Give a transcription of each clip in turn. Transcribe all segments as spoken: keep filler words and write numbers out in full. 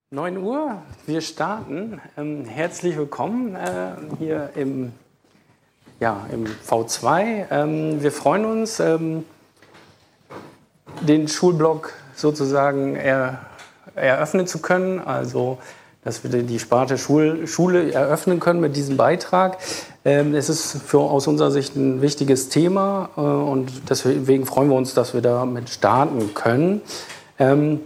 neun Uhr, wir starten. Ähm, herzlich willkommen äh, hier im, ja, im V zwei. Ähm, wir freuen uns, ähm, den Schulblock sozusagen er, eröffnen zu können. Also, dass wir die Sparte Schul, Schule eröffnen können mit diesem Beitrag. Ähm, es ist für, aus unserer Sicht ein wichtiges Thema äh, und deswegen freuen wir uns, dass wir damit starten können. Ähm,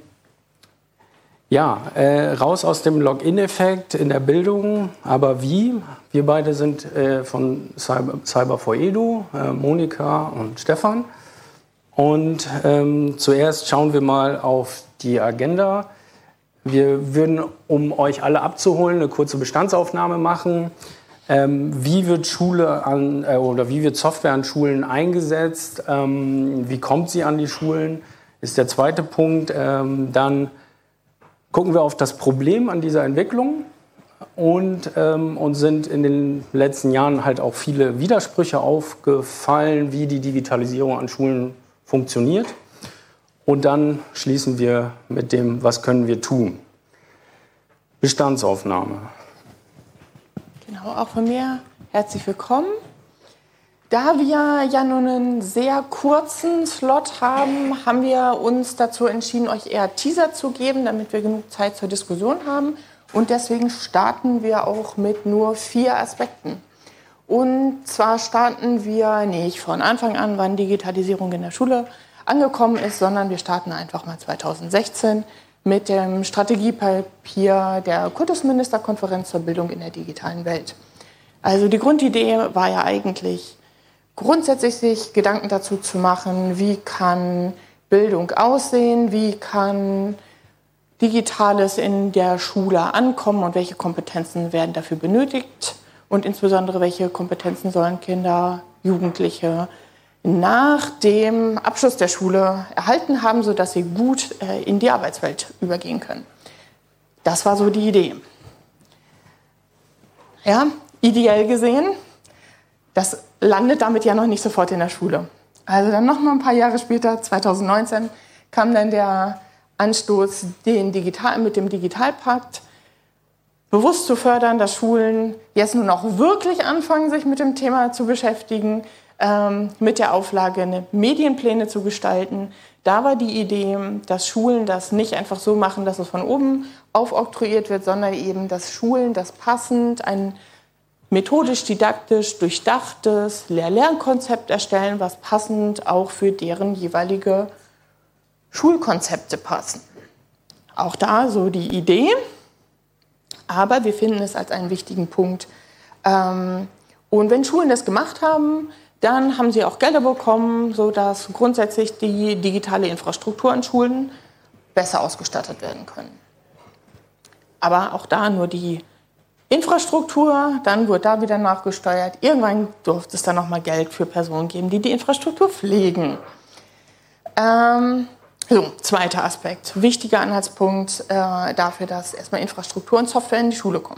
Ja, äh, raus aus dem Login-Effekt in der Bildung, aber wie? Wir beide sind äh, von Cyber, Cyber for Edu, äh, Monika und Stefan. Und ähm, zuerst schauen wir mal auf die Agenda. Wir würden, um euch alle abzuholen, eine kurze Bestandsaufnahme machen. Ähm, wie wird Schule an, äh, oder wie wird Software an Schulen eingesetzt? Ähm, wie kommt sie an die Schulen? Ist der zweite Punkt. Ähm, dann gucken wir auf das Problem an dieser Entwicklung und ähm, uns sind in den letzten Jahren halt auch viele Widersprüche aufgefallen, wie die Digitalisierung an Schulen funktioniert. Und dann schließen wir mit dem, was können wir tun. Bestandsaufnahme. Genau, auch von mir herzlich willkommen. Da wir ja nun einen sehr kurzen Slot haben, haben wir uns dazu entschieden, euch eher Teaser zu geben, damit wir genug Zeit zur Diskussion haben. Und deswegen starten wir auch mit nur vier Aspekten. Und zwar starten wir nicht von Anfang an, wann Digitalisierung in der Schule angekommen ist, sondern wir starten einfach mal zweitausendsechzehn mit dem Strategiepapier der Kultusministerkonferenz zur Bildung in der digitalen Welt. Also die Grundidee war ja eigentlich, grundsätzlich sich Gedanken dazu zu machen, wie kann Bildung aussehen, wie kann Digitales in der Schule ankommen und welche Kompetenzen werden dafür benötigt und insbesondere welche Kompetenzen sollen Kinder, Jugendliche nach dem Abschluss der Schule erhalten haben, sodass sie gut in die Arbeitswelt übergehen können. Das war so die Idee. Ja, ideell gesehen, das landet damit ja noch nicht sofort in der Schule. Also dann noch mal ein paar Jahre später, zweitausendneunzehn, kam dann der Anstoß, den Digital, mit dem Digitalpakt bewusst zu fördern, dass Schulen jetzt nun auch wirklich anfangen, sich mit dem Thema zu beschäftigen, ähm, mit der Auflage, eine Medienpläne zu gestalten. Da war die Idee, dass Schulen das nicht einfach so machen, dass es von oben aufoktroyiert wird, sondern eben, dass Schulen das passend ein methodisch-didaktisch durchdachtes Lehr-Lernkonzept erstellen, was passend auch für deren jeweilige Schulkonzepte passen. Auch da so die Idee, aber wir finden es als einen wichtigen Punkt. Und wenn Schulen das gemacht haben, dann haben sie auch Gelder bekommen, sodass grundsätzlich die digitale Infrastruktur an Schulen besser ausgestattet werden können. Aber auch da nur die Infrastruktur, dann wurde da wieder nachgesteuert. Irgendwann durfte es dann nochmal Geld für Personen geben, die die Infrastruktur pflegen. Ähm, so, zweiter Aspekt, wichtiger Anhaltspunkt äh, dafür, dass erstmal Infrastruktur und Software in die Schule kommen.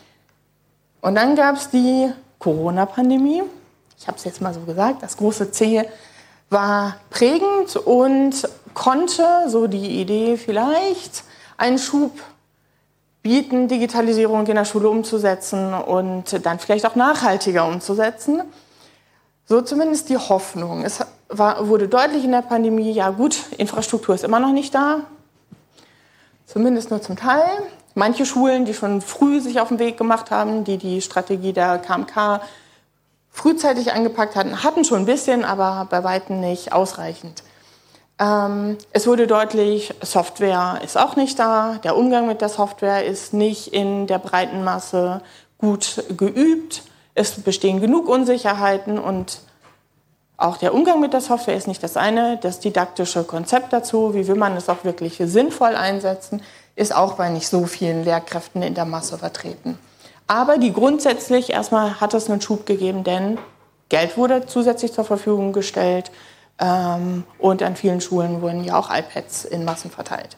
Und dann gab es die Corona-Pandemie. Ich habe es jetzt mal so gesagt, das große C war prägend und konnte, so die Idee vielleicht, einen Schub bieten, Digitalisierung in der Schule umzusetzen und dann vielleicht auch nachhaltiger umzusetzen. So zumindest die Hoffnung. Es war, wurde deutlich in der Pandemie, ja gut, Infrastruktur ist immer noch nicht da, zumindest nur zum Teil. Manche Schulen, die schon früh sich auf den Weg gemacht haben, die die Strategie der K M K frühzeitig angepackt hatten, hatten schon ein bisschen, aber bei weitem nicht ausreichend. Ähm, es wurde deutlich, Software ist auch nicht da, der Umgang mit der Software ist nicht in der breiten Masse gut geübt, es bestehen genug Unsicherheiten und auch der Umgang mit der Software ist nicht das eine, das didaktische Konzept dazu, wie will man es auch wirklich sinnvoll einsetzen, ist auch bei nicht so vielen Lehrkräften in der Masse vertreten. Aber die grundsätzlich erstmal hat es einen Schub gegeben, denn Geld wurde zusätzlich zur Verfügung gestellt, Ähm, und an vielen Schulen wurden ja auch iPads in Massen verteilt.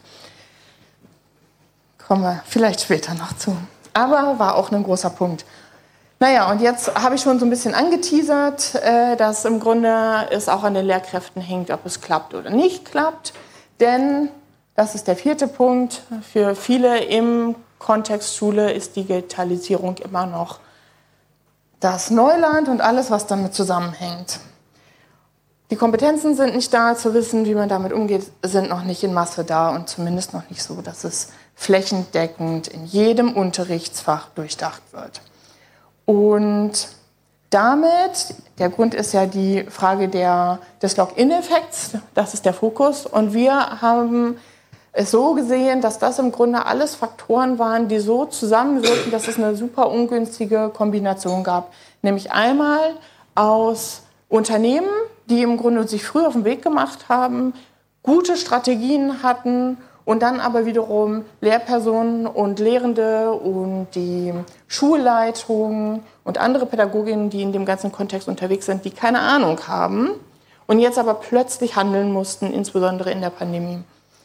Kommen wir vielleicht später noch zu. Aber war auch ein großer Punkt. Naja, und jetzt habe ich schon so ein bisschen angeteasert, äh, dass im Grunde es auch an den Lehrkräften hängt, ob es klappt oder nicht klappt. Denn Das ist der vierte Punkt. Für viele im Kontext Schule ist Digitalisierung immer noch das Neuland und alles, was damit zusammenhängt. Die Kompetenzen sind nicht da, zu wissen, wie man damit umgeht, sind noch nicht in Masse da und zumindest noch nicht so, dass es flächendeckend in jedem Unterrichtsfach durchdacht wird. Und damit, der Grund ist ja die Frage der, des Login-Effekts, das ist der Fokus. Und wir haben es so gesehen, dass das im Grunde alles Faktoren waren, die so zusammenwirken, dass es eine super ungünstige Kombination gab. Nämlich einmal aus Unternehmen, die im Grunde sich früh auf den Weg gemacht haben, gute Strategien hatten und dann aber wiederum Lehrpersonen und Lehrende und die Schulleitung und andere Pädagoginnen, die in dem ganzen Kontext unterwegs sind, die keine Ahnung haben und jetzt aber plötzlich handeln mussten, insbesondere in der Pandemie.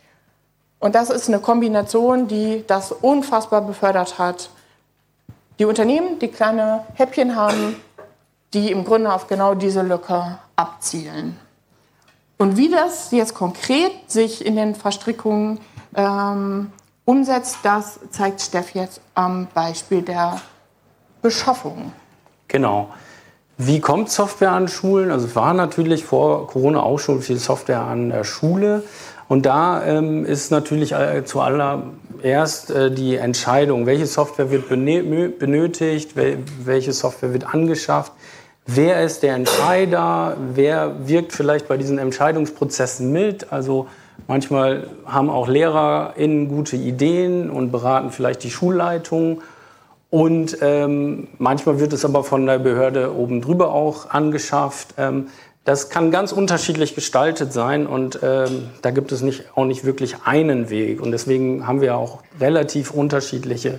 Und das ist eine Kombination, die das unfassbar befördert hat. Die Unternehmen, die kleine Häppchen haben, die im Grunde auf genau diese Lücke abzielen. Und wie das jetzt konkret sich in den Verstrickungen ähm, umsetzt, das zeigt Steff jetzt am Beispiel der Beschaffung. Genau. Wie kommt Software an Schulen? Also es war natürlich vor Corona auch schon viel Software an der Schule. Und da ähm, ist natürlich äh, zuallererst äh, die Entscheidung, welche Software wird benötigt, wel welche Software wird angeschafft, wer ist der Entscheider, wer wirkt vielleicht bei diesen Entscheidungsprozessen mit. Also manchmal haben auch LehrerInnen gute Ideen und beraten vielleicht die Schulleitung. Und ähm, manchmal wird es aber von der Behörde oben drüber auch angeschafft. Ähm, Das kann ganz unterschiedlich gestaltet sein und ähm, da gibt es nicht, auch nicht wirklich einen Weg. Und deswegen haben wir auch relativ unterschiedliche,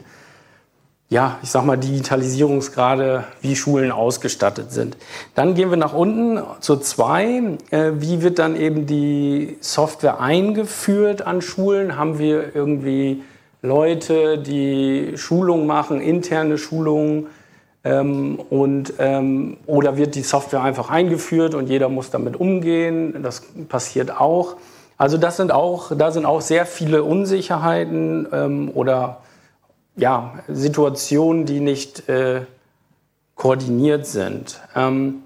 ja, ich sag mal, Digitalisierungsgrade, wie Schulen ausgestattet sind. Dann gehen wir nach unten zur zwei. Äh, wie wird dann eben die Software eingeführt an Schulen? Haben wir irgendwie Leute, die Schulungen machen, interne Schulungen? Ähm, und, ähm, oder wird die Software einfach eingeführt und jeder muss damit umgehen? Das passiert auch. Also das sind auch, da sind auch sehr viele Unsicherheiten ähm, oder ja, Situationen, die nicht äh, koordiniert sind. Ähm,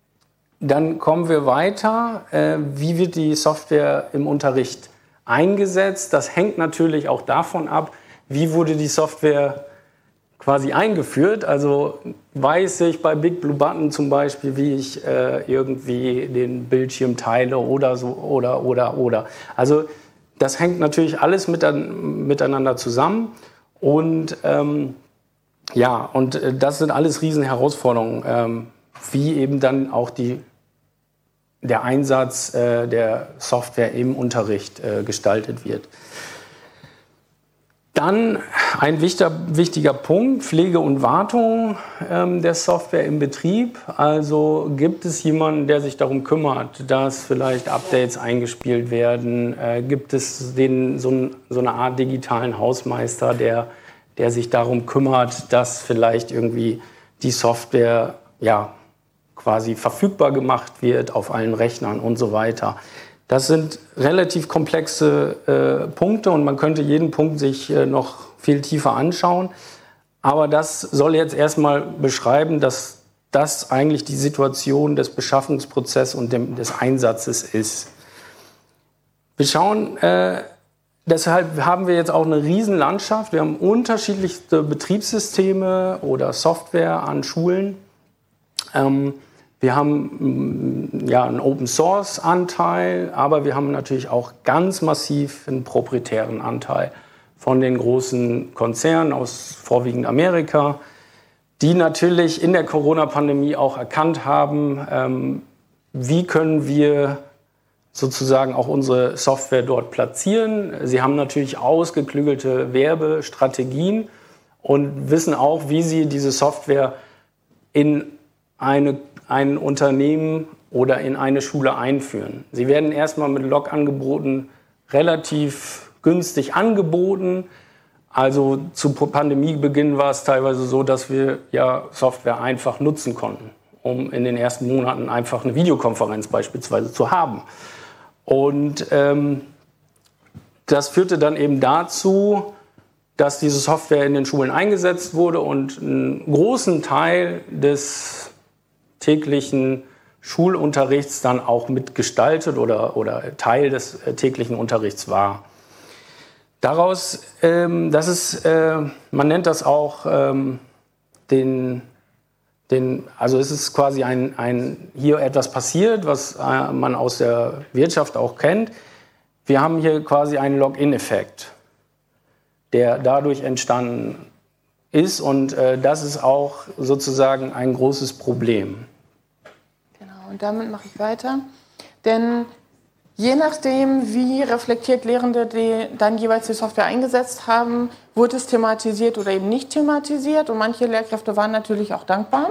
dann kommen wir weiter. Äh, wie wird die Software im Unterricht eingesetzt? Das hängt natürlich auch davon ab, wie wurde die Software quasi eingeführt. Also weiß ich bei Big Blue Button zum Beispiel, wie ich äh, irgendwie den Bildschirm teile oder so oder oder oder. Also das hängt natürlich alles mit, miteinander zusammen und ähm, ja und äh, das sind alles riesen Herausforderungen, ähm, wie eben dann auch die der Einsatz äh, der Software im Unterricht äh, gestaltet wird. Dann ein wichtiger, wichtiger Punkt, Pflege und Wartung ähm, der Software im Betrieb. Also gibt es jemanden, der sich darum kümmert, dass vielleicht Updates eingespielt werden? Äh, gibt es den, so, ein, so eine Art digitalen Hausmeister, der, der sich darum kümmert, dass vielleicht irgendwie die Software ja, quasi verfügbar gemacht wird auf allen Rechnern und so weiter? Das sind relativ komplexe äh, Punkte und man könnte jeden Punkt sich äh, noch viel tiefer anschauen. Aber das soll jetzt erstmal beschreiben, dass das eigentlich die Situation des Beschaffungsprozesses und dem, des Einsatzes ist. Wir schauen, äh, deshalb haben wir jetzt auch eine Riesenlandschaft. Wir haben unterschiedlichste Betriebssysteme oder Software an Schulen. Ähm, Wir haben ja einen Open-Source-Anteil, aber wir haben natürlich auch ganz massiv einen proprietären Anteil von den großen Konzernen aus vorwiegend Amerika, die natürlich in der Corona-Pandemie auch erkannt haben, ähm, wie können wir sozusagen auch unsere Software dort platzieren. Sie haben natürlich ausgeklügelte Werbestrategien und wissen auch, wie sie diese Software in eine ein Unternehmen oder in eine Schule einführen. Sie werden erstmal mit Log-Angeboten relativ günstig angeboten. Also zu Pandemiebeginn war es teilweise so, dass wir ja Software einfach nutzen konnten, um in den ersten Monaten einfach eine Videokonferenz beispielsweise zu haben. Und ähm, das führte dann eben dazu, dass diese Software in den Schulen eingesetzt wurde und einen großen Teil des täglichen Schulunterrichts dann auch mitgestaltet oder, oder Teil des äh, täglichen Unterrichts war. Daraus, ähm, das ist, äh, man nennt das auch ähm, den, den, also es ist quasi ein, ein, hier etwas passiert, was äh, man aus der Wirtschaft auch kennt. Wir haben hier quasi einen Login-Effekt, der dadurch entstanden ist und äh, das ist auch sozusagen ein großes Problem. Genau, und damit mache ich weiter, denn je nachdem, wie reflektiert Lehrende die dann jeweils die Software eingesetzt haben, wurde es thematisiert oder eben nicht thematisiert. Und manche Lehrkräfte waren natürlich auch dankbar.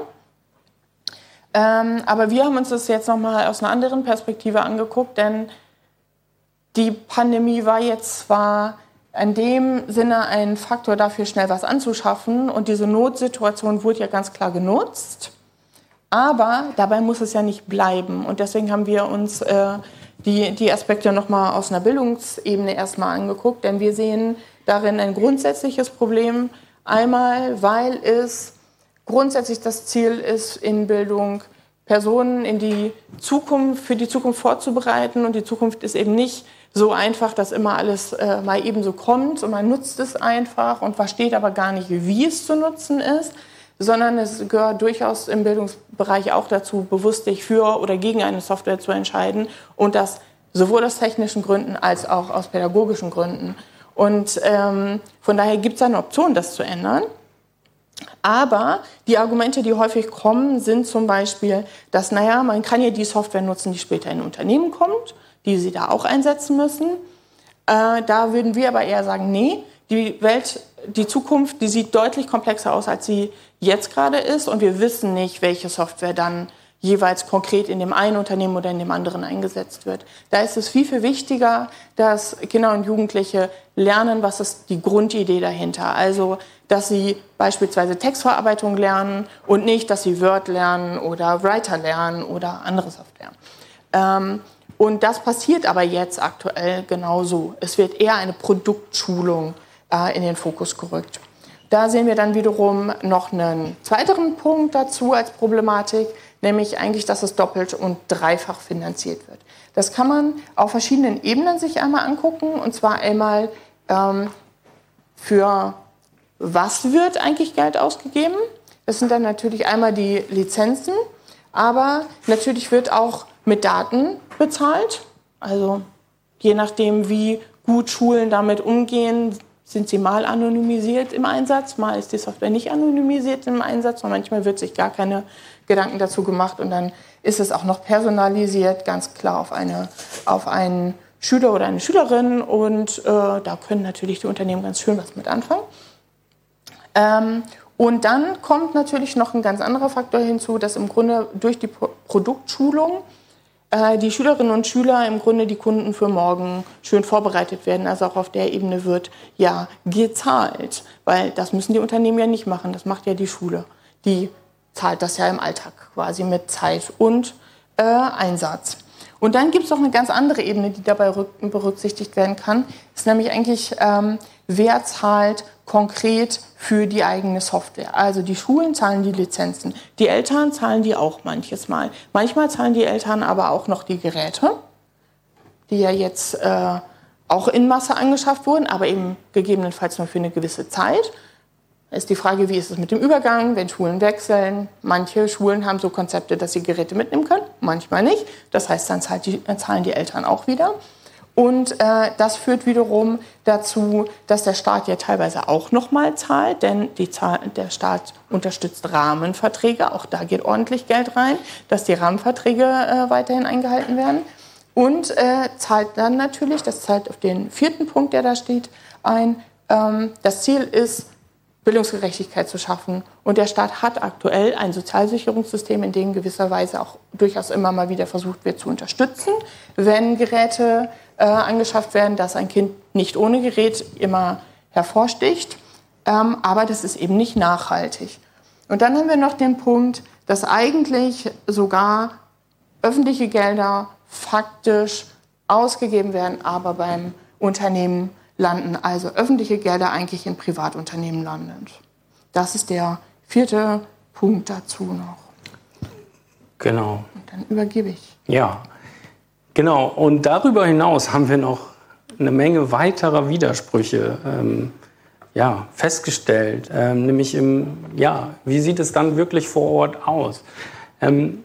Ähm, aber wir haben uns das jetzt nochmal aus einer anderen Perspektive angeguckt, denn die Pandemie war jetzt zwar in dem Sinne ein Faktor dafür, schnell was anzuschaffen. Und diese Notsituation wurde ja ganz klar genutzt. Aber dabei muss es ja nicht bleiben. Und deswegen haben wir uns äh, die, die Aspekte nochmal aus einer Bildungsebene erstmal angeguckt. Denn wir sehen darin ein grundsätzliches Problem. Einmal, weil es grundsätzlich das Ziel ist, in Bildung Personen in die Zukunft, für die Zukunft vorzubereiten. Und die Zukunft ist eben nicht so einfach, dass immer alles äh, mal eben so kommt und man nutzt es einfach und versteht aber gar nicht, wie es zu nutzen ist, sondern es gehört durchaus im Bildungsbereich auch dazu, bewusst sich für oder gegen eine Software zu entscheiden und das sowohl aus technischen Gründen als auch aus pädagogischen Gründen. Und ähm, von daher gibt es eine Option, das zu ändern. Aber die Argumente, die häufig kommen, sind zum Beispiel, dass, naja, man kann ja die Software nutzen, die später in Unternehmen kommt, die sie da auch einsetzen müssen. Äh, da würden wir aber eher sagen, nee, die Welt, die Zukunft, die sieht deutlich komplexer aus, als sie jetzt gerade ist. Und wir wissen nicht, welche Software dann jeweils konkret in dem einen Unternehmen oder in dem anderen eingesetzt wird. Da ist es viel, viel wichtiger, dass Kinder und Jugendliche lernen, was ist die Grundidee dahinter. Also, dass sie beispielsweise Textverarbeitung lernen und nicht, dass sie Word lernen oder Writer lernen oder andere Software. Ähm, und das passiert aber jetzt aktuell genauso. Es wird eher eine Produktschulung äh, in den Fokus gerückt. Da sehen wir dann wiederum noch einen zweiten Punkt dazu als Problematik, nämlich eigentlich, dass es doppelt und dreifach finanziert wird. Das kann man auf verschiedenen Ebenen sich einmal angucken, und zwar einmal ähm, für was wird eigentlich Geld ausgegeben. Das sind dann natürlich einmal die Lizenzen, aber natürlich wird auch mit Daten bezahlt. Also je nachdem, wie gut Schulen damit umgehen, sind sie mal anonymisiert im Einsatz, mal ist die Software nicht anonymisiert im Einsatz und manchmal wird sich gar keine Gedanken dazu gemacht und dann ist es auch noch personalisiert, ganz klar auf, eine, auf einen Schüler oder eine Schülerin und äh, da können natürlich die Unternehmen ganz schön was mit anfangen. Ähm, und dann kommt natürlich noch ein ganz anderer Faktor hinzu, dass im Grunde durch die Pro- Produktschulung äh, die Schülerinnen und Schüler im Grunde die Kunden für morgen schön vorbereitet werden. Also auch auf der Ebene wird ja gezahlt, weil das müssen die Unternehmen ja nicht machen, das macht ja die Schule. Die zahlt das ja im Alltag quasi mit Zeit und äh, Einsatz. Und dann gibt es noch eine ganz andere Ebene, die dabei berücksichtigt werden kann. Das ist nämlich eigentlich, ähm, wer zahlt konkret für die eigene Software. Also die Schulen zahlen die Lizenzen. Die Eltern zahlen die auch manches Mal. Manchmal zahlen die Eltern aber auch noch die Geräte, die ja jetzt äh, auch in Masse angeschafft wurden, aber eben gegebenenfalls nur für eine gewisse Zeit. Da ist die Frage, wie ist es mit dem Übergang, wenn Schulen wechseln. Manche Schulen haben so Konzepte, dass sie Geräte mitnehmen können, manchmal nicht. Das heißt, dann zahlt die, zahlen die Eltern auch wieder. Und äh, das führt wiederum dazu, dass der Staat ja teilweise auch nochmal zahlt, denn die Zahl, der Staat unterstützt Rahmenverträge, auch da geht ordentlich Geld rein, dass die Rahmenverträge äh, weiterhin eingehalten werden. Und äh, zahlt dann natürlich, das zahlt auf den vierten Punkt, der da steht, ein, ähm, das Ziel ist, Bildungsgerechtigkeit zu schaffen. Und der Staat hat aktuell ein Sozialsicherungssystem, in dem gewisserweise auch durchaus immer mal wieder versucht wird zu unterstützen, wenn Geräte äh, angeschafft werden, dass ein Kind nicht ohne Gerät immer hervorsticht. Ähm, aber das ist eben nicht nachhaltig. Und dann haben wir noch den Punkt, dass eigentlich sogar öffentliche Gelder faktisch ausgegeben werden, aber beim Unternehmen landen, also öffentliche Gelder eigentlich in Privatunternehmen landen. Das ist der vierte Punkt dazu noch. Genau. Und dann übergebe ich. Ja, genau. Und darüber hinaus haben wir noch eine Menge weiterer Widersprüche ähm, ja, festgestellt. Ähm, nämlich im, ja, wie sieht es dann wirklich vor Ort aus? Ähm,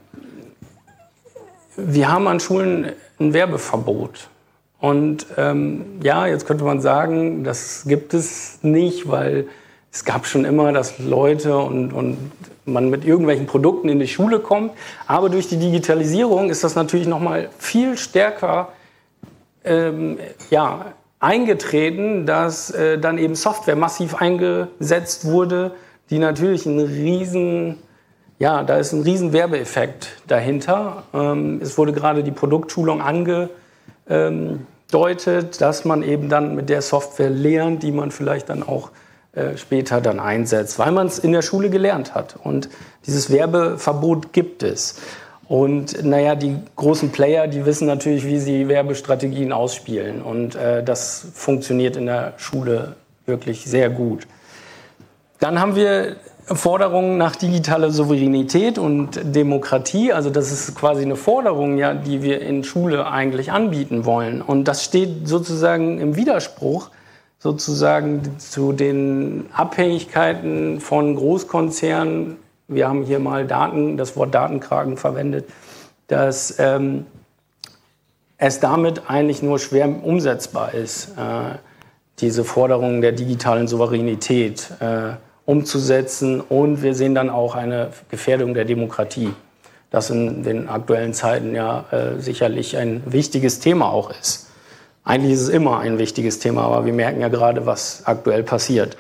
wir haben an Schulen ein Werbeverbot. Und ähm, ja, jetzt könnte man sagen, das gibt es nicht, weil es gab schon immer, dass Leute und, und man mit irgendwelchen Produkten in die Schule kommt. Aber durch die Digitalisierung ist das natürlich noch mal viel stärker ähm, ja, eingetreten, dass äh, dann eben Software massiv eingesetzt wurde, die natürlich einen riesen, ja, da ist ein riesen Werbeeffekt dahinter. Ähm, es wurde gerade die Produktschulung angedeutet, dass man eben dann mit der Software lernt, die man vielleicht dann auch äh, später dann einsetzt, weil man es in der Schule gelernt hat. Und dieses Werbeverbot gibt es. Und naja, die großen Player, die wissen natürlich, wie sie Werbestrategien ausspielen. Und äh, das funktioniert in der Schule wirklich sehr gut. Dann haben wir Forderungen nach digitaler Souveränität und Demokratie. Also das ist quasi eine Forderung, ja, die wir in Schule eigentlich anbieten wollen. Und das steht sozusagen im Widerspruch sozusagen zu den Abhängigkeiten von Großkonzernen. Wir haben hier mal Daten, das Wort Datenkraken verwendet, dass ähm, es damit eigentlich nur schwer umsetzbar ist, äh, diese Forderungen der digitalen Souveränität äh, umzusetzen. Und wir sehen dann auch eine Gefährdung der Demokratie, das in den aktuellen Zeiten ja äh, sicherlich ein wichtiges Thema auch ist. Eigentlich ist es immer ein wichtiges Thema, aber wir merken ja gerade, was aktuell passiert.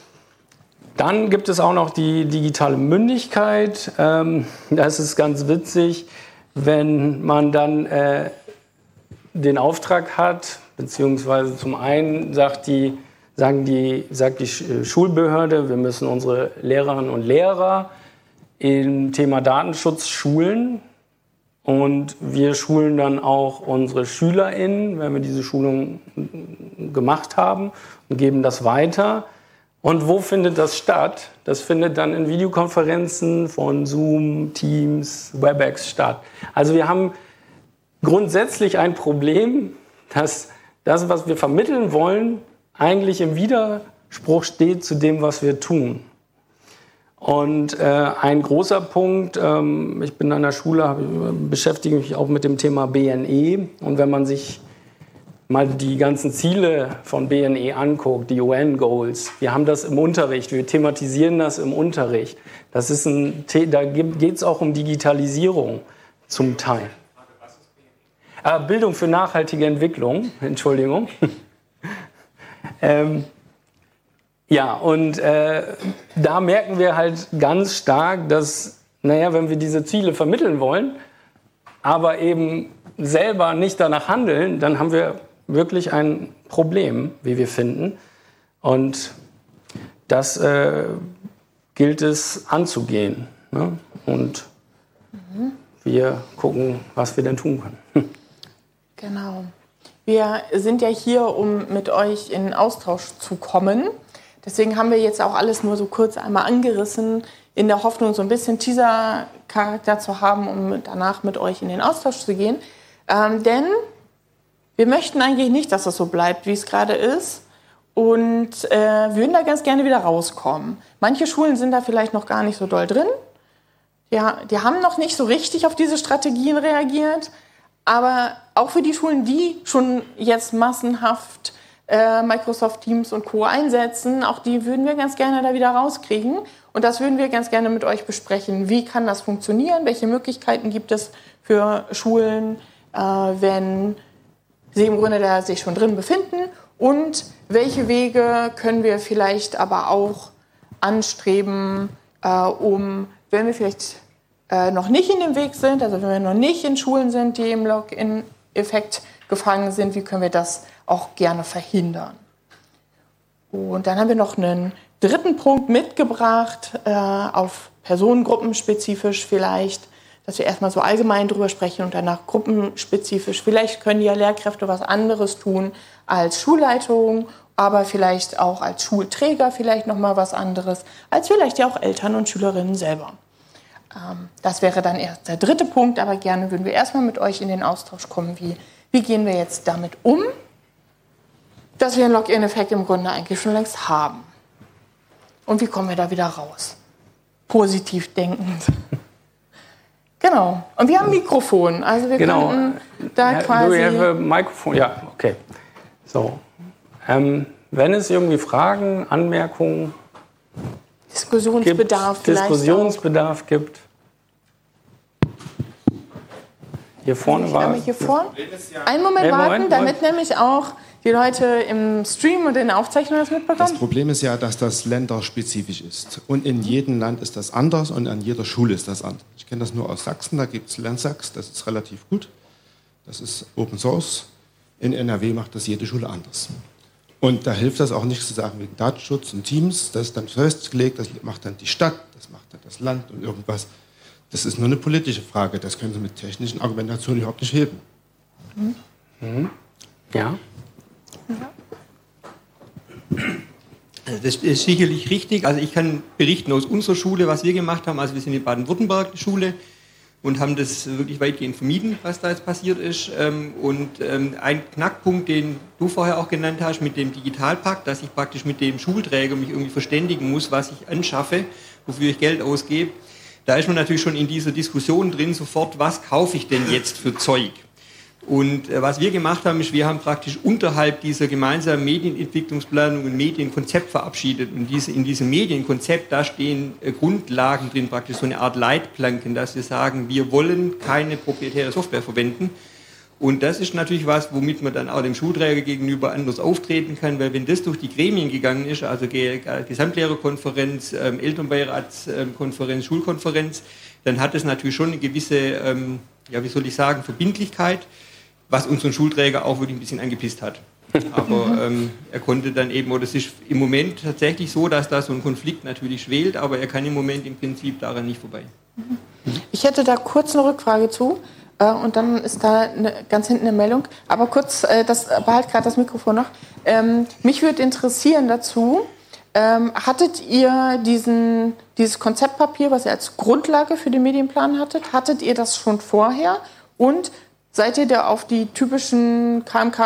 Dann gibt es auch noch die digitale Mündigkeit. Ähm, das ist ganz witzig, wenn man dann äh, den Auftrag hat, beziehungsweise zum einen sagt die, sagen die, sagt die Schulbehörde, wir müssen unsere Lehrerinnen und Lehrer im Thema Datenschutz schulen. Und wir schulen dann auch unsere SchülerInnen, wenn wir diese Schulung gemacht haben, und geben das weiter. Und wo findet das statt? Das findet dann in Videokonferenzen von Zoom, Teams, Webex statt. Also wir haben grundsätzlich ein Problem, dass das, was wir vermitteln wollen, eigentlich im Widerspruch steht zu dem, was wir tun. Und äh, ein großer Punkt, ähm, ich bin an der Schule, hab, beschäftige mich auch mit dem Thema B N E. Und wenn man sich mal die ganzen Ziele von B N E anguckt, die U N-Goals, wir haben das im Unterricht, wir thematisieren das im Unterricht. Das ist ein, da geht es auch um Digitalisierung zum Teil. Ah, Bildung für nachhaltige Entwicklung, Entschuldigung. ähm, Ja, und äh, da merken wir halt ganz stark, dass, naja, wenn wir diese Ziele vermitteln wollen, aber eben selber nicht danach handeln, dann haben wir wirklich ein Problem, wie wir finden. Und das äh, gilt es anzugehen. Ne? Und mhm. wir gucken, was wir denn tun können. Genau. Wir sind ja hier, um mit euch in Austausch zu kommen. Deswegen haben wir jetzt auch alles nur so kurz einmal angerissen, in der Hoffnung, so ein bisschen Teaser-Charakter zu haben, um danach mit euch in den Austausch zu gehen. Ähm, denn wir möchten eigentlich nicht, dass es so bleibt, wie es gerade ist. Und äh, würden da ganz gerne wieder rauskommen. Manche Schulen sind da vielleicht noch gar nicht so doll drin. Ja, die haben noch nicht so richtig auf diese Strategien reagiert. Aber auch für die Schulen, die schon jetzt massenhaft Microsoft Teams und Co. einsetzen, auch die würden wir ganz gerne da wieder rauskriegen. Und das würden wir ganz gerne mit euch besprechen. Wie kann das funktionieren? Welche Möglichkeiten gibt es für Schulen, äh, wenn sie im Grunde da sich schon drin befinden? Und welche Wege können wir vielleicht aber auch anstreben, äh, um, wenn wir vielleicht äh, noch nicht in dem Weg sind, also wenn wir noch nicht in Schulen sind, die im Login-Effekt gefangen sind, wie können wir das auch gerne verhindern. Und dann haben wir noch einen dritten Punkt mitgebracht, äh, auf Personengruppen spezifisch vielleicht, dass wir erstmal so allgemein drüber sprechen und danach gruppenspezifisch. Vielleicht können ja Lehrkräfte was anderes tun als Schulleitung, aber vielleicht auch als Schulträger vielleicht noch mal was anderes, als vielleicht ja auch Eltern und Schülerinnen selber. Ähm, das wäre dann erst der dritte Punkt, aber gerne würden wir erstmal mit euch in den Austausch kommen, wie, wie gehen wir jetzt damit um, dass wir einen Login-Effekt im Grunde eigentlich schon längst haben. Und wie kommen wir da wieder raus? Positiv denkend. Genau. Und wir haben ein Mikrofon. Also wir genau. könnten da ja, quasi... Du hast ein Mikrofon, ja, okay. So. Ähm, wenn es irgendwie Fragen, Anmerkungen, Diskussionsbedarf gibt, vielleicht Diskussionsbedarf auch. gibt. Hier vorne war... Hier vorne? Einen Moment hey, warten, Moment, damit Moment. nämlich auch die Leute im Stream und in der Aufzeichnung das mitbekommen. Das Problem ist ja, dass das länderspezifisch ist. Und in jedem Land ist das anders und an jeder Schule ist das anders. Ich kenne das nur aus Sachsen, da gibt es LernSachs, das ist relativ gut. Das ist Open Source. In N R W macht das jede Schule anders. Und da hilft das auch nicht zu sagen, wegen Datenschutz und Teams, das ist dann festgelegt, das macht dann die Stadt, das macht dann das Land und irgendwas. Das ist nur eine politische Frage, das können Sie mit technischen Argumentationen überhaupt nicht heben. Mhm. Mhm. Ja. Ja. Das ist sicherlich richtig. Also ich kann berichten aus unserer Schule, was wir gemacht haben. Also wir sind in Baden-Württemberg eine Schule und haben das wirklich weitgehend vermieden, was da jetzt passiert ist. Und ein Knackpunkt, den du vorher auch genannt hast, mit dem Digitalpakt, dass ich praktisch mit dem Schulträger mich irgendwie verständigen muss, was ich anschaffe, wofür ich Geld ausgebe. Da ist man natürlich schon in dieser Diskussion drin, sofort, was kaufe ich denn jetzt für Zeug? Und äh, was wir gemacht haben, ist, wir haben praktisch unterhalb dieser gemeinsamen Medienentwicklungsplanung ein Medienkonzept verabschiedet. Und diese, in diesem Medienkonzept, da stehen äh, Grundlagen drin, praktisch so eine Art Leitplanken, dass wir sagen, wir wollen keine proprietäre Software verwenden. Und das ist natürlich was, womit man dann auch dem Schulträger gegenüber anders auftreten kann, weil wenn das durch die Gremien gegangen ist, also G- Gesamtlehrerkonferenz, ähm, Elternbeiratskonferenz, ähm, Schulkonferenz, dann hat es natürlich schon eine gewisse, ähm, ja, wie soll ich sagen, Verbindlichkeit, was unseren Schulträger auch wirklich ein bisschen angepisst hat. Aber ähm, er konnte dann eben, oder es ist im Moment tatsächlich so, dass da so ein Konflikt natürlich schwelt, aber er kann im Moment im Prinzip daran nicht vorbei. Ich hätte da kurz eine Rückfrage zu äh, und dann ist da eine, ganz hinten eine Meldung. Aber kurz, äh, das behalt gerade das Mikrofon noch. Ähm, mich würde interessieren dazu, ähm, hattet ihr diesen, dieses Konzeptpapier, was ihr als Grundlage für den Medienplan hattet, hattet ihr das schon vorher und seid ihr da auf die typischen K M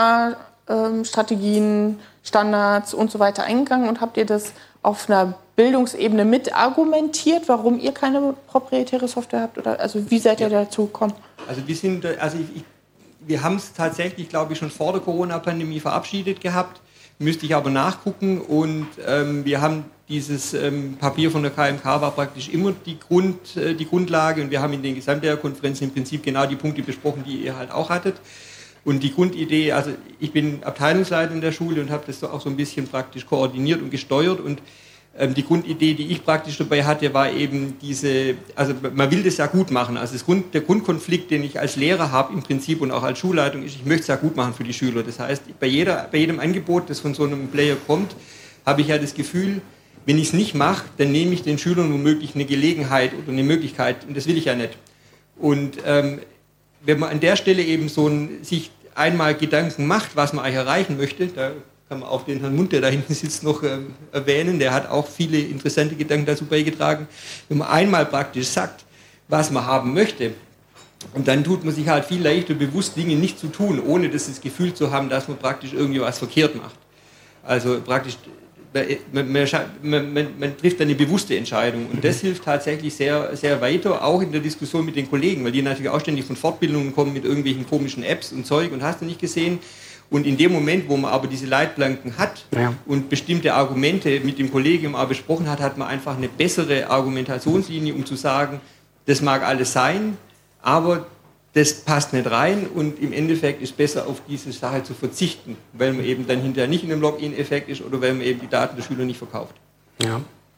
K-Strategien, Standards und so weiter eingegangen und habt ihr das auf einer Bildungsebene mit argumentiert, warum ihr keine proprietäre Software habt? Oder also wie seid ihr ja. dazu gekommen? Also wir sind, also ich, ich, wir haben es tatsächlich, glaube ich, schon vor der Corona-Pandemie verabschiedet gehabt. Müsste ich aber nachgucken und ähm, wir haben dieses ähm, Papier von der K M K war praktisch immer die, Grund, äh, die Grundlage und wir haben in den Gesamtlehrerkonferenzen im Prinzip genau die Punkte besprochen, die ihr halt auch hattet. Und die Grundidee, also ich bin Abteilungsleiter in der Schule und habe das so auch so ein bisschen praktisch koordiniert und gesteuert und ähm, die Grundidee, die ich praktisch dabei hatte, war eben diese, also man will das ja gut machen. Also das Grund, der Grundkonflikt, den ich als Lehrer habe im Prinzip und auch als Schulleitung, ist, ich möchte es ja gut machen für die Schüler. Das heißt, bei, jeder, bei jedem Angebot, das von so einem Player kommt, habe ich ja das Gefühl, wenn ich es nicht mache, dann nehme ich den Schülern womöglich eine Gelegenheit oder eine Möglichkeit und das will ich ja nicht. Und ähm, wenn man an der Stelle eben so ein, sich einmal Gedanken macht, was man eigentlich erreichen möchte, da kann man auch den Herrn Mund, der da hinten sitzt, noch ähm, erwähnen, der hat auch viele interessante Gedanken dazu beigetragen. Wenn man einmal praktisch sagt, was man haben möchte, und dann tut man sich halt viel leichter bewusst, Dinge nicht zu tun, ohne das, das Gefühl zu haben, dass man praktisch irgendwie was verkehrt macht. Also praktisch, man, man, man, man, man trifft eine bewusste Entscheidung und das hilft tatsächlich sehr, sehr weiter, auch in der Diskussion mit den Kollegen, weil die natürlich auch ständig von Fortbildungen kommen mit irgendwelchen komischen Apps und Zeug und hast du nicht gesehen. Und in dem Moment, wo man aber diese Leitplanken hat ja. und bestimmte Argumente mit dem Kollegium auch besprochen hat, hat man einfach eine bessere Argumentationslinie, um zu sagen, das mag alles sein, aber das passt nicht rein und im Endeffekt ist besser, auf diese Sache zu verzichten, weil man eben dann hinterher nicht in einem Login-Effekt ist oder weil man eben die Daten der Schüler nicht verkauft. Ja.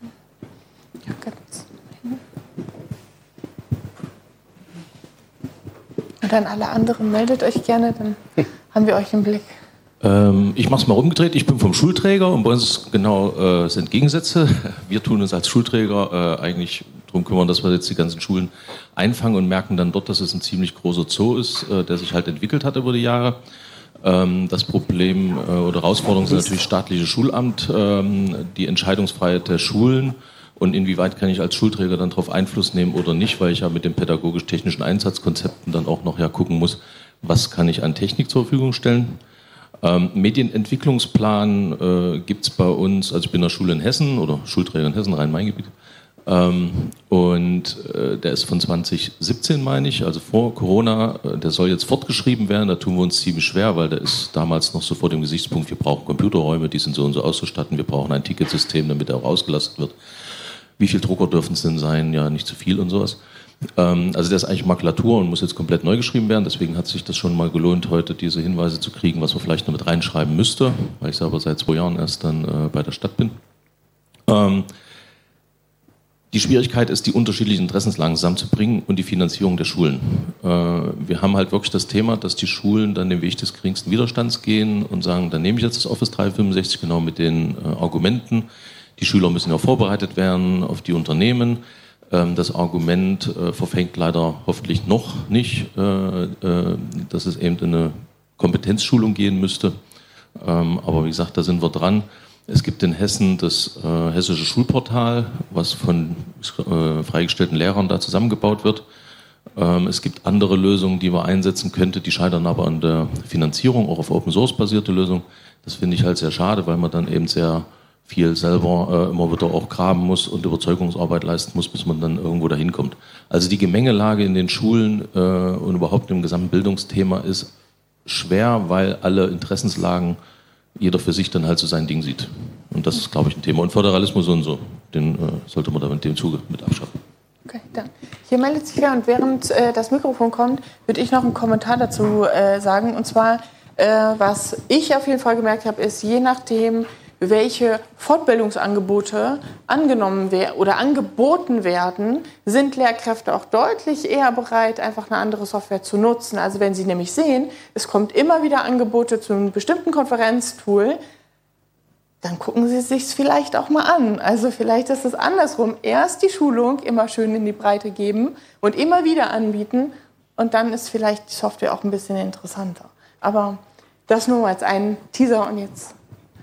Ja, ganz. Und dann alle anderen meldet euch gerne, dann haben wir euch im Blick. Ähm, ich mache es mal umgedreht. Ich bin vom Schulträger und bei uns ist genau äh, sind Gegensätze. Wir tun uns als Schulträger äh, eigentlich darum kümmern, dass wir jetzt die ganzen Schulen einfangen und merken dann dort, dass es ein ziemlich großer Zoo ist, äh, der sich halt entwickelt hat über die Jahre. Ähm, das Problem äh, oder Herausforderung sind natürlich staatliche Schulamt, ähm, die Entscheidungsfreiheit der Schulen und inwieweit kann ich als Schulträger dann darauf Einfluss nehmen oder nicht, weil ich ja mit den pädagogisch-technischen Einsatzkonzepten dann auch noch ja gucken muss, was kann ich an Technik zur Verfügung stellen. Ähm, Medienentwicklungsplan äh, gibt es bei uns, also ich bin in der Schule in Hessen oder Schulträger in Hessen, Rhein-Main-Gebiet. Ähm, und äh, der ist von zwanzig siebzehn, meine ich, also vor Corona. Äh, der soll jetzt fortgeschrieben werden. Da tun wir uns ziemlich schwer, weil der ist damals noch so vor dem Gesichtspunkt, wir brauchen Computerräume, die sind so und so auszustatten, wir brauchen ein Ticketsystem, damit er auch ausgelastet wird. Wie viel Drucker dürfen es denn sein? Ja, nicht zu viel und sowas. Ähm, also der ist eigentlich Makulatur und muss jetzt komplett neu geschrieben werden. Deswegen hat sich das schon mal gelohnt, heute diese Hinweise zu kriegen, was man vielleicht noch mit reinschreiben müsste, weil ich selber seit zwei Jahren erst dann äh, bei der Stadt bin. Ähm, Die Schwierigkeit ist, die unterschiedlichen Interessenslagen zusammenzubringen und die Finanzierung der Schulen. Wir haben halt wirklich das Thema, dass die Schulen dann den Weg des geringsten Widerstands gehen und sagen, dann nehme ich jetzt das Office dreihundertfünfundsechzig genau mit den Argumenten. Die Schüler müssen ja vorbereitet werden auf die Unternehmen. Das Argument verfängt leider hoffentlich noch nicht, dass es eben in eine Kompetenzschulung gehen müsste. Aber wie gesagt, da sind wir dran. Es gibt in Hessen das äh, hessische Schulportal, was von äh, freigestellten Lehrern da zusammengebaut wird. Ähm, es gibt andere Lösungen, die man einsetzen könnte, die scheitern aber an der Finanzierung, auch auf Open-Source-basierte Lösungen. Das finde ich halt sehr schade, weil man dann eben sehr viel selber äh, immer wieder auch graben muss und Überzeugungsarbeit leisten muss, bis man dann irgendwo dahin kommt. Also die Gemengelage in den Schulen äh, und überhaupt im gesamten Bildungsthema ist schwer, weil alle Interessenslagen jeder für sich dann halt so sein Ding sieht. Und das ist, glaube ich, ein Thema. Und Föderalismus und so, den äh, sollte man da in dem Zuge mit abschaffen. Okay, dann. Hier meldet sich wieder und während äh, das Mikrofon kommt, würde ich noch einen Kommentar dazu äh, sagen. Und zwar, äh, was ich auf jeden Fall gemerkt habe, ist, je nachdem, welche Fortbildungsangebote angenommen werden oder angeboten werden, sind Lehrkräfte auch deutlich eher bereit, einfach eine andere Software zu nutzen. Also wenn sie nämlich sehen, es kommt immer wieder Angebote zu einem bestimmten Konferenztool, dann gucken sie es sich vielleicht auch mal an. Also vielleicht ist es andersrum. Erst die Schulung immer schön in die Breite geben und immer wieder anbieten und dann ist vielleicht die Software auch ein bisschen interessanter. Aber das nur als ein Teaser und jetzt...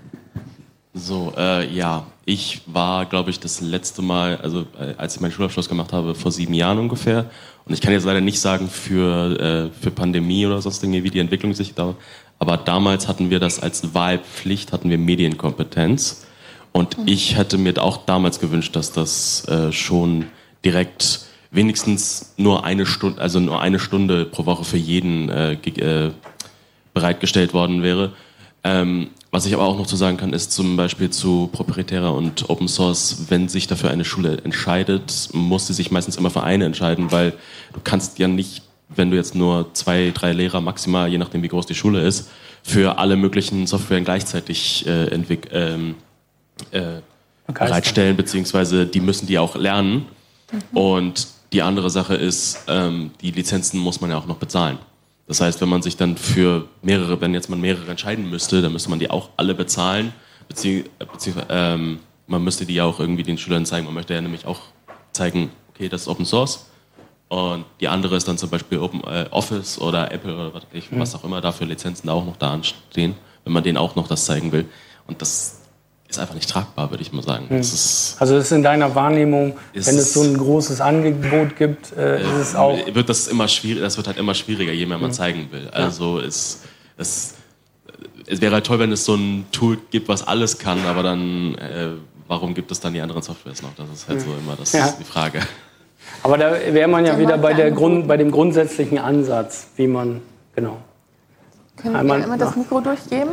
So, äh, ja, ich war, glaube ich, das letzte Mal, also äh, als ich meinen Schulabschluss gemacht habe, vor sieben Jahren ungefähr. Und ich kann jetzt leider nicht sagen für, äh, für Pandemie oder sonst Dinge, wie die Entwicklung sich da. Aber damals hatten wir das als Wahlpflicht, hatten wir Medienkompetenz. Und mhm. ich hätte mir auch damals gewünscht, dass das äh, schon direkt wenigstens nur eine Stunde, also nur eine Stunde pro Woche für jeden äh, äh, bereitgestellt worden wäre. Ähm, was ich aber auch noch zu sagen kann, ist zum Beispiel zu proprietärer und Open Source, wenn sich dafür eine Schule entscheidet, muss sie sich meistens immer für eine entscheiden, weil du kannst ja nicht, wenn du jetzt nur zwei, drei Lehrer maximal, je nachdem wie groß die Schule ist, für alle möglichen Softwaren gleichzeitig äh, entwick- ähm, äh, bereitstellen, beziehungsweise die müssen die auch lernen. Mhm. Und die andere Sache ist, ähm, die Lizenzen muss man ja auch noch bezahlen. Das heißt, wenn man sich dann für mehrere, wenn jetzt man mehrere entscheiden müsste, dann müsste man die auch alle bezahlen, bezieh- beziehungsweise ähm, man müsste die ja auch irgendwie den Schülern zeigen. Man möchte ja nämlich auch zeigen, okay, das ist Open Source und die andere ist dann zum Beispiel Open äh, Office oder Apple oder was, ich, was auch immer da für Lizenzen da auch noch da anstehen, wenn man denen auch noch das zeigen will. Und das ist einfach nicht tragbar, würde ich mal sagen. Hm. Das ist, also ist in deiner Wahrnehmung, wenn es so ein großes Angebot gibt, äh, ist es auch... Wird das, immer schwierig, das wird halt immer schwieriger, je mehr man zeigen will. Also es, es, es wäre halt toll, wenn es so ein Tool gibt, was alles kann, aber dann, äh, warum gibt es dann die anderen Softwares noch? Das ist halt so immer das ja. ist die Frage. Aber da wäre man ja wieder bei, der Grund, bei dem grundsätzlichen Ansatz, wie man, genau. Können wir einmal das Mikro durchgeben?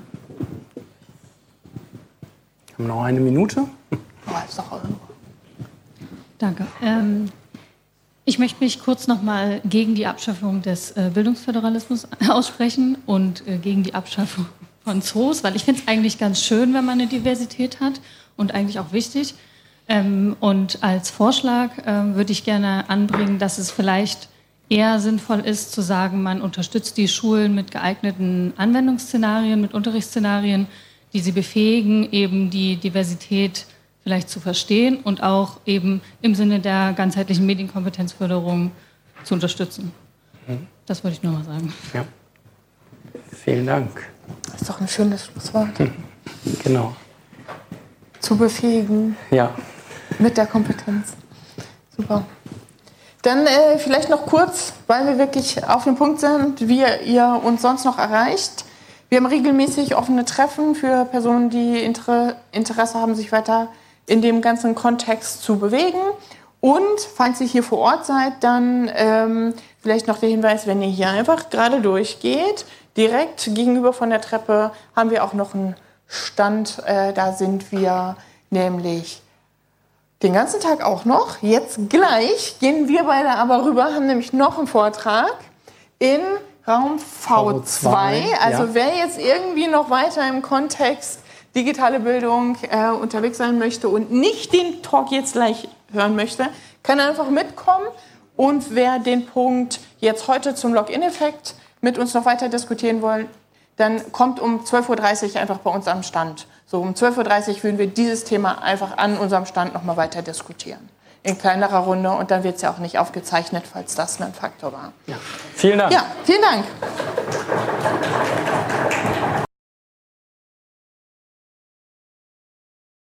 Haben wir noch eine Minute? Oh, ist doch irre. Danke. Ähm, ich möchte mich kurz noch mal gegen die Abschaffung des äh, Bildungsföderalismus aussprechen und äh, gegen die Abschaffung von Zoos, weil ich finde es eigentlich ganz schön, wenn man eine Diversität hat und eigentlich auch wichtig. Ähm, und als Vorschlag ähm, würde ich gerne anbringen, dass es vielleicht eher sinnvoll ist, zu sagen, man unterstützt die Schulen mit geeigneten Anwendungsszenarien, mit Unterrichtsszenarien, die sie befähigen, eben die Diversität vielleicht zu verstehen und auch eben im Sinne der ganzheitlichen Medienkompetenzförderung zu unterstützen. Das wollte ich nur mal sagen. Ja. Vielen Dank. Das ist doch ein schönes Schlusswort. Genau. Zu befähigen. Ja. Mit der Kompetenz. Super. Dann äh, vielleicht noch kurz, weil wir wirklich auf dem Punkt sind, wie ihr uns sonst noch erreicht. Wir haben regelmäßig offene Treffen für Personen, die Inter- Interesse haben, sich weiter in dem ganzen Kontext zu bewegen. Und falls ihr hier vor Ort seid, dann ähm, vielleicht noch der Hinweis, wenn ihr hier einfach gerade durchgeht, direkt gegenüber von der Treppe haben wir auch noch einen Stand. Äh, da sind wir nämlich den ganzen Tag auch noch. Jetzt gleich gehen wir beide aber rüber, haben nämlich noch einen Vortrag in Raum V zwei. Also ja. Wer jetzt irgendwie noch weiter im Kontext digitale Bildung äh, unterwegs sein möchte und nicht den Talk jetzt gleich hören möchte, kann einfach mitkommen. Und wer den Punkt jetzt heute zum Login-Effekt mit uns noch weiter diskutieren wollen, dann kommt um zwölf Uhr dreißig einfach bei uns am Stand. So um zwölf Uhr dreißig würden wir dieses Thema einfach an unserem Stand nochmal weiter diskutieren. In kleinerer Runde und dann wird es ja auch nicht aufgezeichnet, falls das ein Faktor war. Ja. Vielen Dank. Ja, vielen Dank.